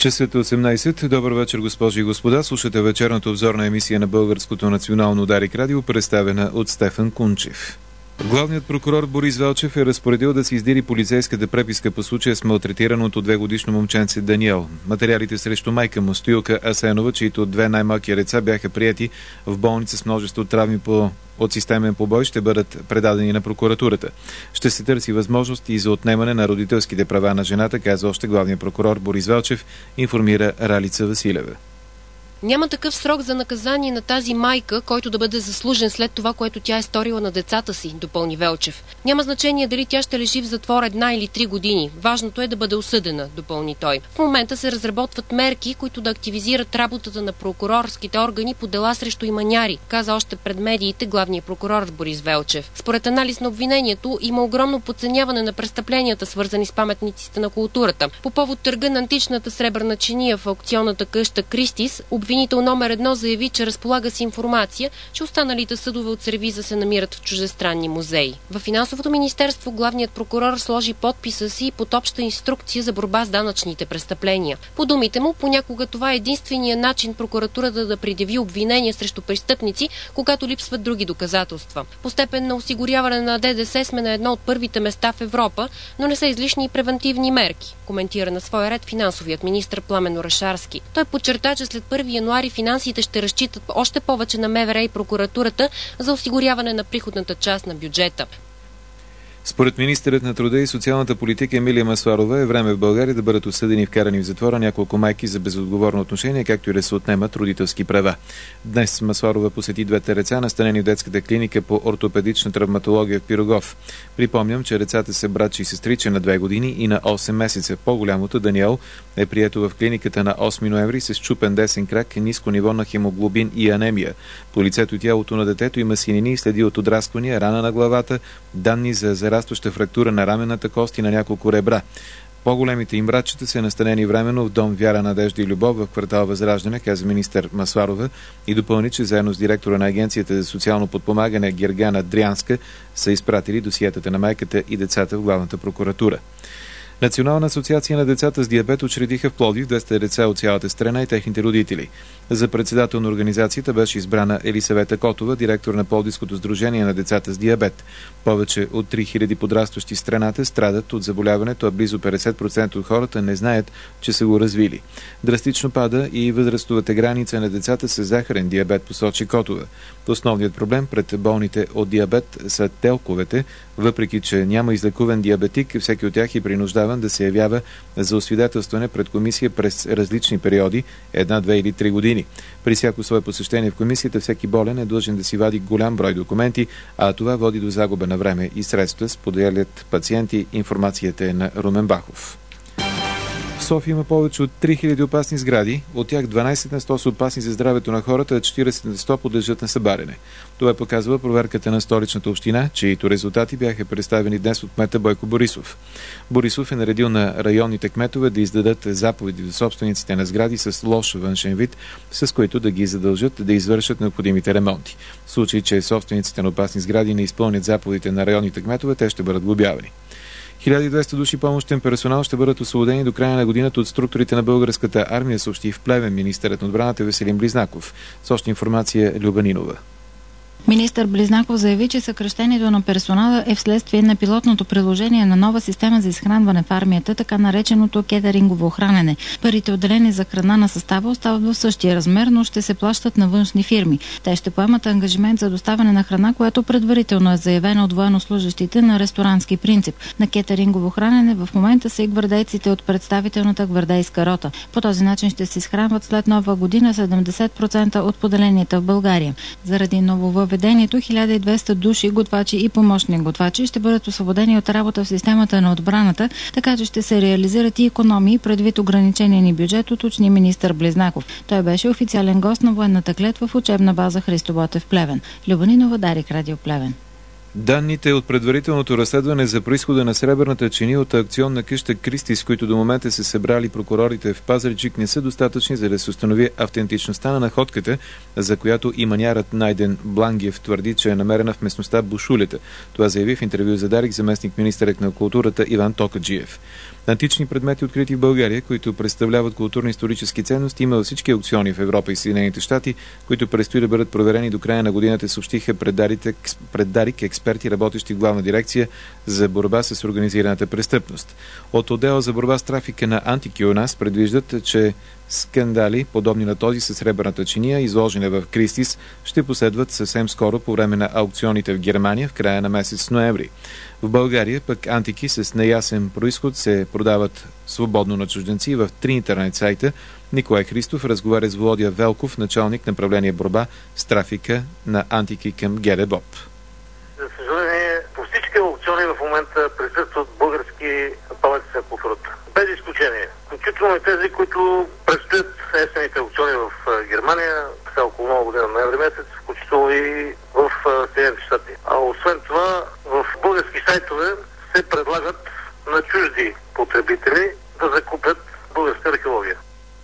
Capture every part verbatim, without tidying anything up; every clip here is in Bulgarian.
Часът е осемнайсет. Добър вечер, госпожи и господа. Слушате вечерната обзорна емисия на Българското национално Дарик радио, представена от Стефан Кунчев. Главният прокурор Борис Велчев е разпоредил да се издири полицейската преписка по случая с малтретираното двегодишно момченце Даниел. Материалите срещу майка му Стоилка Асенова, чието две най-малки деца бяха приети в болница с множество травми по от системен побой, ще бъдат предадени на прокуратурата. Ще се търси възможност и за отнемане на родителските права на жената, каза още главният прокурор Борис Велчев, информира Ралица Василева. Няма такъв срок за наказание на тази майка, който да бъде заслужен след това, което тя е сторила на децата си, допълни Велчев. Няма значение дали тя ще лежи в затвор една или три години. Важното е да бъде осъдена, допълни той. В момента се разработват мерки, които да активизират работата на прокурорските органи по дела срещу иманяри, каза още пред медиите главният прокурор Борис Велчев. Според анализ на обвинението има огромно подценяване на престъпленията, свързани с паметниците на културата. По повод търга на античната сребърна чиния в аукционната къща Кристис, обвинител номер едно заяви, че разполага с информация, че останалите съдове от сервиза се намират в чуждестранни музеи. В Финансовото министерство главният прокурор сложи подписа си под обща инструкция за борба с данъчните престъпления. По думите му, понякога това е единственият начин прокуратурата да предяви обвинения срещу престъпници, когато липсват други доказателства. По степен на осигуряване на ДДС сме на едно от първите места в Европа, но не са излишни и превентивни мерки, коментира на своя ред финансовият министър Пламен Орешарски. Той подчерта, че след първи януари финансите ще разчитат още повече на МВР и прокуратурата за осигуряване на приходната част на бюджета. Според министърът на труда и социалната политика Емилия Масларова е време в България да бъдат осъдени и вкарани в затвора няколко майки за безотговорно отношение, както и да се отнемат родителски права. Днес Масларова посети двете деца, настанени в детската клиника по ортопедична травматология в Пирогов. Припомням, че децата са братче и сестриче на две години и на осем месеца. По-голямото, Даниел, е прието в клиниката на осми ноември с счупен десен крак, ниско ниво на хемоглобин и анемия. По лицето и тялото на детето има синини и следи от отрасквания, рана на главата, данни за зарастваща фрактура на рамената кост и на няколко ребра. По-големите им братчета са настанени временно в дом Вяра, Надежда и Любов в квартал Възраждане, каза министър Масларова и допълни, че заедно с директора на Агенцията за социално подпомагане Гергана Дрянска са изпратили досиетата на майката и децата в главната прокуратура. Национална асоциация на децата с диабет учредиха в Пловдив двеста деца от цялата страна и техните родители. За председател на организацията беше избрана Елисавета Котова, директор на Пловдивското сдружение на децата с диабет. Повече от три хиляди подрастващи в страната страдат от заболяването, а близо петдесет процента от хората не знаят, че са го развили. Драстично пада и възрастовата граница на децата с захарен диабет, посочи Котова. Основният проблем пред болните от диабет са телковете, въпреки че няма излекуван диабетик, всеки от тях е принуждаван да се явява за освидетелстване пред комисия през различни периоди, една, две или три години. При всяко свое посещение в комисията всеки болен е длъжен да си вади голям брой документи, а това води до загуба на време и средства, споделят пациенти. Информацията е на Румен Бахов. В София има повече от три хиляди опасни сгради, от тях дванайсет на сто са опасни за здравето на хората, а четирийсет на сто подлежат на събаряне. Това показва проверката на Столичната община, чието резултати бяха представени днес от кмета Бойко Борисов. Борисов е наредил на районните кметове да издадат заповеди до собствениците на сгради с лош външен вид, с които да ги задължат да извършат необходимите ремонти. В случай, че собствениците на опасни сгради не изпълнят заповедите на районните кметове, те ще бъдат глобявани. хиляда и двеста души помощен персонал ще бъдат освободени до края на годината от структурите на българската армия, съобщи в Плевен министърът на отбраната Веселин Близнаков. Сочна информация Люба Нинова. Министър Близнаков заяви, че съкращението на персонала е вследствие на пилотното приложение на нова система за изхранване в армията, така нареченото кетерингово хранене. Парите, отделени за храна на състава, остават в същия размер, но ще се плащат на външни фирми. Те ще поемат ангажимент за доставяне на храна, която предварително е заявена от военнослужащите на ресторански принцип. На кетерингово хранене в момента са и гвардейците от представителната гвардейска рота. По този начин ще се изхранват след нова година седемдесет процента от поделенията в България. Заради нововъведението хиляда и двеста души, готвачи и помощни готвачи ще бъдат освободени от работа в системата на отбраната, така че ще се реализират и икономии предвид ограничения ни бюджет, уточни министър Близнаков. Той беше официален гост на военната клетва в учебна база Христо Ботев в Плевен. Люба Нинова, Дарик радио Плевен. Данните от предварителното разследване за произхода на сребърната чиния от аукционна къща Кристис, които до момента са събрали прокурорите в Пазарджик, не са достатъчни, за да се установи автентичността на находката, за която иманярът Найден Блангиев твърди, че е намерена в местността Бушулета. Това заяви в интервю за Дарик заместник министърът на културата Иван Токаджиев. Антични предмети, открити в България, които представляват културно-исторически ценности, има във всички аукциони в Европа и Съединените щати, които предстои да бъдат проверени до края на годината, съобщиха пред Дарик експерти, работещи в Главна дирекция за борба с организираната престъпност. От отдела за борба с трафика на Антики у нас предвиждат, че скандали, подобни на този със сребърната чиния, изложена в Кристис, ще последват съвсем скоро по време на аукционите в Германия в края на месец ноември. В България пък антики с неясен произход се продават свободно на чужденци в три интернет сайта. Николай Христов разговаря с Володя Велков, началник направление борба с трафика на антики към ГДБОП. За съжаление, по всички аукциони в момента присъстват български паметници на културата. Без изключение. Включително и тези, които предстоят есенните аукциони в Германия, са около нова година, ноември месец, включително и в Съединените щати. А освен това, в български сайтове се предлагат на чужди потребители да закупят българска археология.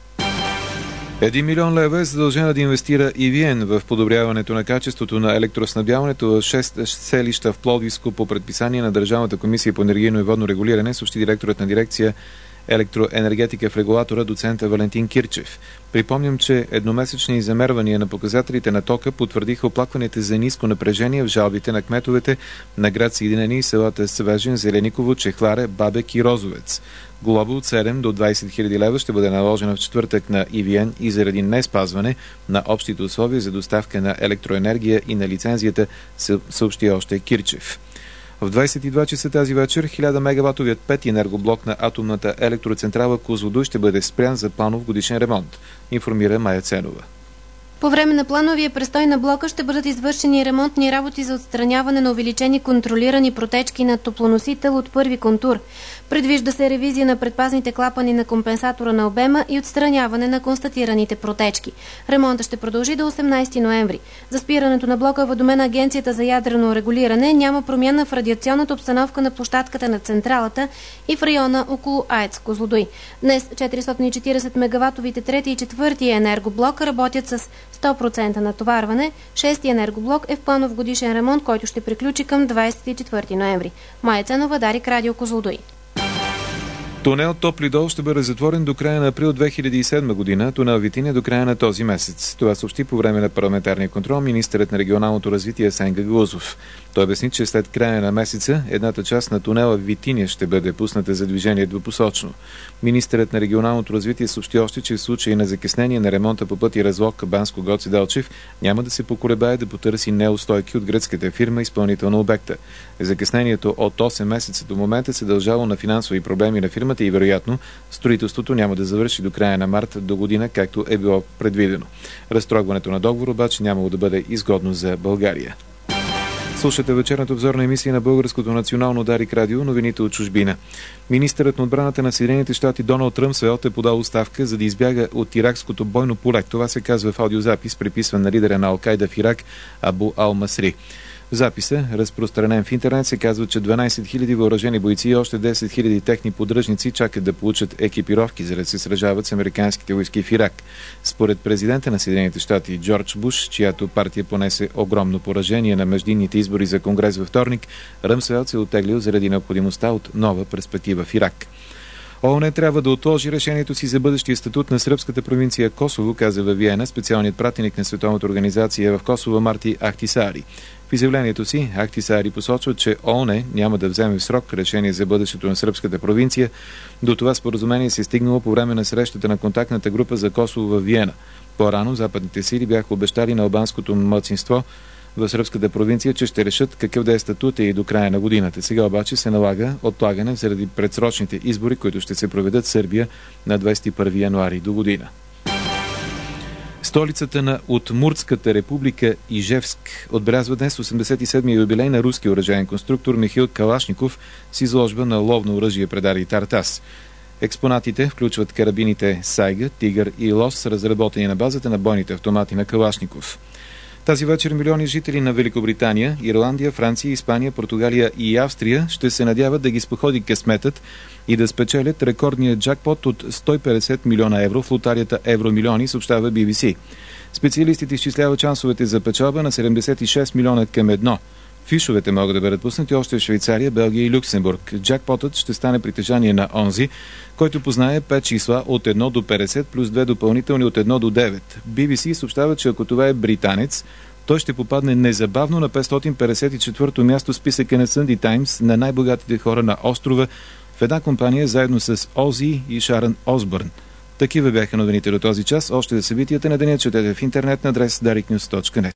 Един милион лева е задължена да инвестира и ЕВН в подобряването на качеството на електроснабдяването в шест селища в Пловдивско по предписание на Държавната комисия по енергийно и водно регулиране, съобщи директорът на дирекция електроенергетика в регулатора доцента Валентин Кирчев. Припомням, че едномесечни замервания на показателите на тока потвърдиха оплакванията за ниско напрежение в жалбите на кметовете на град Съединени и селата Свежен, Зелениково, Чехларе, Бабек и Розовец. Глоба от седем до двайсет хиляди лева ще бъде наложена в четвъртък на ЕВН и заради не спазване на общите условия за доставка на електроенергия и на лицензията, съобщи още Кирчев. В двайсет и два часа тази вечер хиляда мегаватовият пети енергоблок на атомната електроцентрала Козлодуй ще бъде спрян за планов годишен ремонт, информира Майя Ценова. По време на плановия престой на блока ще бъдат извършени ремонтни работи за отстраняване на увеличени контролирани протечки на топлоносител от първи контур. Предвижда се ревизия на предпазните клапани на компенсатора на обема и отстраняване на констатираните протечки. Ремонтът ще продължи до осемнайсети ноември. За спирането на блока е уведомена Агенцията за ядрено регулиране. Няма промяна в радиационната обстановка на площадката на централата и в района около АЕЦ Козлодуй. Днес четиристотин и четирийсет мегаватовите трети и четвърти енергоблок работят с сто процента натоварване. Шести енергоблок е в планов годишен ремонт, който ще приключи към двайсет и четвърти ноември. Майя Ценова, Дарик, Радио Козлодуй. Тунел Топли дол ще бъде затворен до края на април две хиляди и седма година, тунел Витиня до края на този месец. Това съобщи по време на парламентарния контрол министърът на регионалното развитие Асен Гагаузов. Той обясни, че след края на месеца едната част на тунела Витиня ще бъде пусната за движение двупосочно. Министърът на регионалното развитие съобщи още, че в случай на закъснение на ремонта по пътя Разлог Банско Гоце Делчев няма да се поколебае да потърси неустойки от гръцката фирма изпълнител на обекта. Закъснението от осем месеца до момента се дължало на финансови проблеми на фирмата и вероятно строителството няма да завърши до края на март до година, както е било предвидено. Разтрогването на договор обаче нямало да бъде изгодно за България. Слушате вечерната обзорна емисия на Българското национално Дарик Радио, новините от чужбина. Министърът на отбраната на Съединените щати Доналд Ръмсфелд е подал оставка, за да избяга от иракското бойно поле. Това се казва в аудиозапис, приписван на лидера на Ал-Кайда в Ирак Абу Ал-Масри. В записа, разпространен в интернет, се казва, че дванайсет хиляди въоръжени бойци и още десет хиляди техни поддръжници чакат да получат екипировки, за да се сражават с американските войски в Ирак. Според президента на Съединените щати Джордж Буш, чиято партия понесе огромно поражение на междинните избори за Конгрес във вторник, Ръмсфелд се е оттеглил заради необходимостта от нова перспектива в Ирак. ООН трябва да отложи решението си за бъдещия статут на сръбската провинция Косово, каза във Виена специалният пратеник на Световната организация в Косово Марти Ахтисари. В изявлението си Ахтисари посочва, че ООН няма да вземе в срок решение за бъдещето на сръбската провинция. До това споразумение се е стигнало по време на срещата на контактната група за Косово във Виена. По-рано западните сили бяха обещали на албанското малцинство в сръбската провинция, че ще решат какъв да е статут и до края на годината. Сега обаче се налага отлагане заради предсрочните избори, които ще се проведат в Сърбия на двайсет и първи януари до година. Столицата на Удмуртската република Ижевск отбелязва днес осемдесет и седми юбилей на руски оръжейен конструктор Михаил Калашников с изложба на ловно оръжие Предари Тартас. Експонатите включват карабините Сайга, Тигър и Лос, разработени на базата на бойните автомати на Калашников. Тази вечер милиони жители на Великобритания, Ирландия, Франция, Испания, Португалия и Австрия ще се надяват да ги споходи късметът и да спечелят рекордния джакпот от сто и петдесет милиона евро в лотарията Евромилиони, съобщава Би Би Си. Специалистите изчисляват шансовете за печалба на седемдесет и шест милиона към едно. Фишовете могат да бъдат пуснати още в Швейцария, Белгия и Люксембург. Джакпотът ще стане притежание на онзи, който познае пет числа от едно до петдесет плюс две допълнителни от едно до девет. Би Би Си съобщава, че ако това е британец, той ще попадне незабавно на петстотин петдесет и четвърто място в списъка на Sunday Times на най-богатите хора на острова в една компания заедно с Ози и Шарън Осбърн. Такива бяха новините до този час. Още за събитията на деня четете в интернет на адрес дарик нюз точка нет.